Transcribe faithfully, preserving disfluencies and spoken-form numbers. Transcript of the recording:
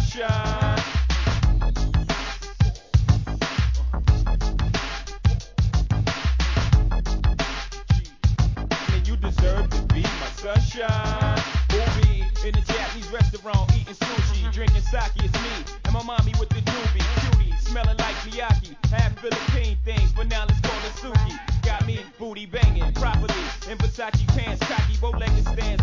sunshine. And you deserve to be my sunshine. Movie in a Japanese restaurant, eating sushi, drinking sake. It's me and my mommy with the doobie, cutie, smelling like Miyaki. Half Philippine things, but now let's call it Suki. Got me booty banging properly in Versace pants, cocky, bow-legged stance.